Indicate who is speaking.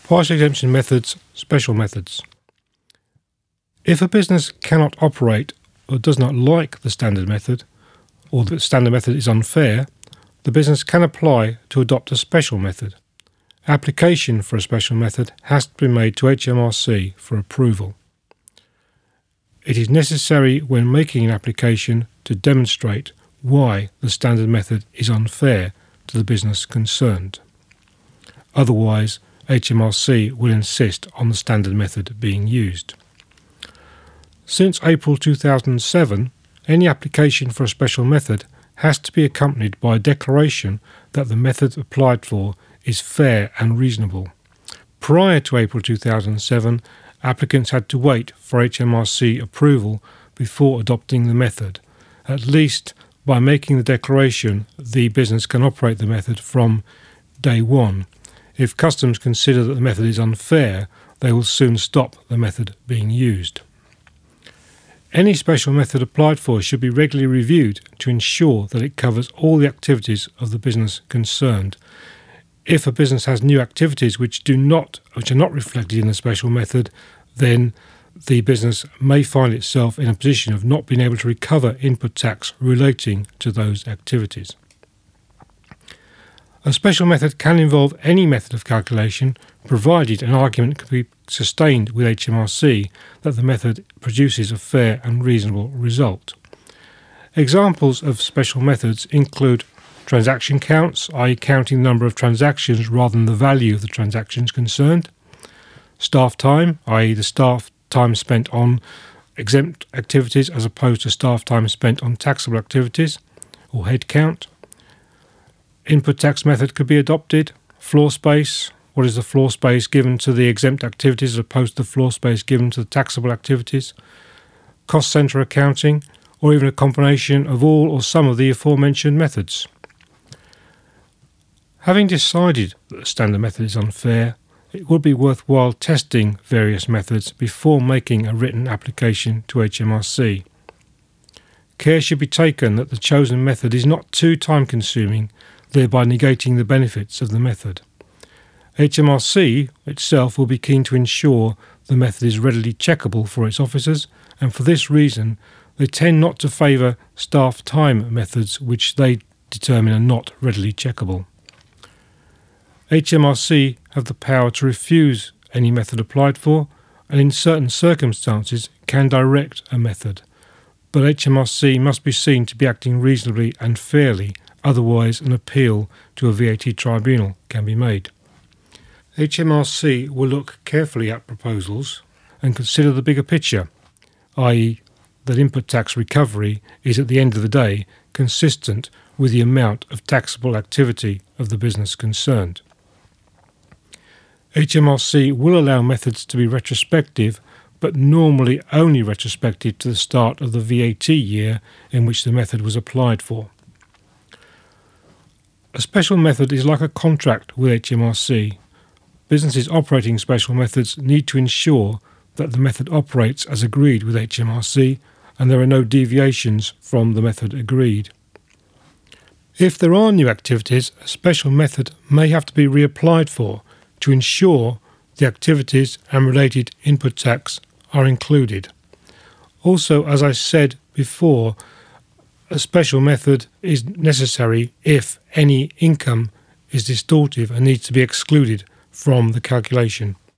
Speaker 1: Partial exemption methods, special methods. If a business cannot operate or does not like the standard method, or the standard method is unfair, the business can apply to adopt a special method. Application for a special method has to be made to HMRC for approval. It is necessary when making an application to demonstrate why the standard method is unfair to the business concerned. Otherwise, HMRC will insist on the standard method being used. Since April 2007, any application for a special method has to be accompanied by a declaration that the method applied for is fair and reasonable. Prior to April 2007, applicants had to wait for HMRC approval before adopting the method. At least by making the declaration, the business can operate the method from day one. If customs consider that the method is unfair, they will soon stop the method being used. Any special method applied for should be regularly reviewed to ensure that it covers all the activities of the business concerned. If a business has new activities which are not reflected in the special method, then the business may find itself in a position of not being able to recover input tax relating to those activities. A special method can involve any method of calculation, provided an argument can be sustained with HMRC that the method produces a fair and reasonable result. Examples of special methods include transaction counts, i.e. counting the number of transactions rather than the value of the transactions concerned; staff time, i.e. the staff time spent on exempt activities as opposed to staff time spent on taxable activities, or head count. Input tax method could be adopted. Floor space, what is the floor space given to the exempt activities as opposed to the floor space given to the taxable activities. Cost centre accounting, or even a combination of all or some of the aforementioned methods. Having decided that the standard method is unfair, it would be worthwhile testing various methods before making a written application to HMRC. Care should be taken that the chosen method is not too time-consuming, thereby negating the benefits of the method. HMRC itself will be keen to ensure the method is readily checkable for its officers, and for this reason they tend not to favour staff time methods which they determine are not readily checkable. HMRC have the power to refuse any method applied for, and in certain circumstances can direct a method, but HMRC must be seen to be acting reasonably and fairly, otherwise an appeal to a VAT tribunal can be made. HMRC will look carefully at proposals and consider the bigger picture, i.e. that input tax recovery is at the end of the day consistent with the amount of taxable activity of the business concerned. HMRC will allow methods to be retrospective, but normally only retrospective to the start of the VAT year in which the method was applied for. A special method is like a contract with HMRC. Businesses operating special methods need to ensure that the method operates as agreed with HMRC and there are no deviations from the method agreed. If there are new activities, a special method may have to be reapplied for to ensure the activities and related input tax are included. Also, as I said before, a special method is necessary if any income is distortive and needs to be excluded from the calculation.